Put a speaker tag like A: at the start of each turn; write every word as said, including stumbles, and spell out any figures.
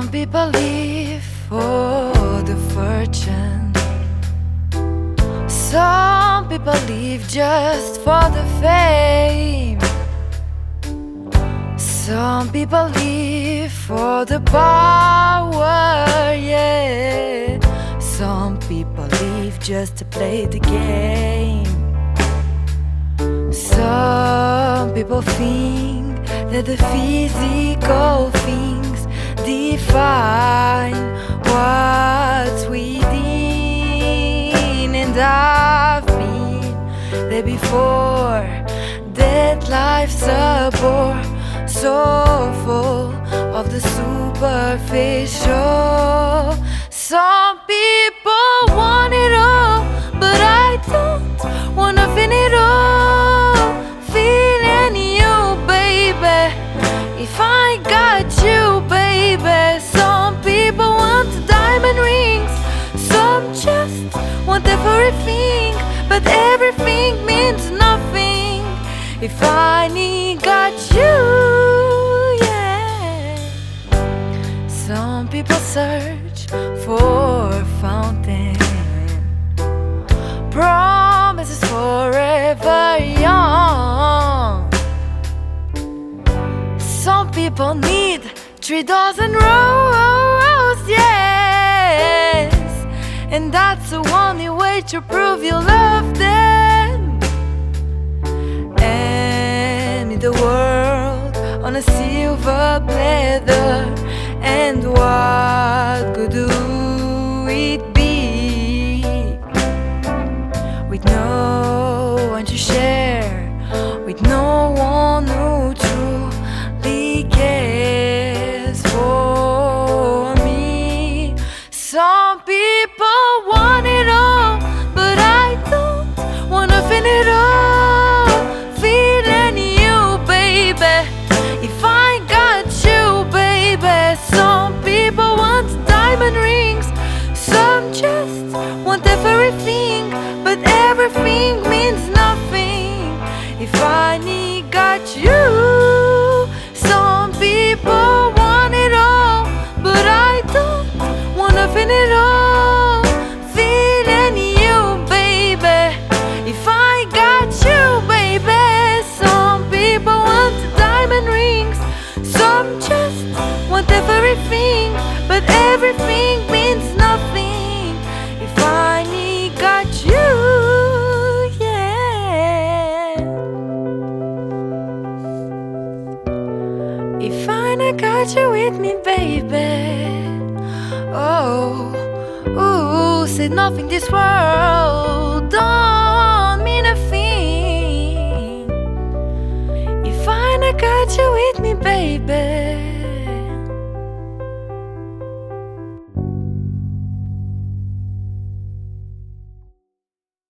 A: Some people live for the fortune. Some people live just for the fame. Some people live for the power, yeah. Some people live just to play the game. Some people think that the physical things define what's within. And I've been there before, that life's a bore, so full of the superficial. Some people want it all, but I don't wanna feel it all. Feeling you, baby, if I got you, baby. Some people want diamond rings, some just want everything, but everything means nothing if I need got you, yeah. Some people search for a fountain, promises forever young. Some people need three dozen roses, yes, and that's the only way to prove you love them. And in the world on a silver platter, and what good do it be with no one to share, with no one who truly cares for me? Some people want it all, but I don't wanna feel it all. Feeling you, baby, if I got you, baby. Some people want diamond rings, some just want everything, but everything means nothing if I need got you. Some people want it all, but I don't wanna feel it all. Feeling you, baby, if I got you, baby. Some people want diamond rings, some just want everything, but everything means nothing if I need got you, yeah. If I not got you with me, baby. Oh, ooh, said nothing this world don't mean a thing if I not got you with me, baby.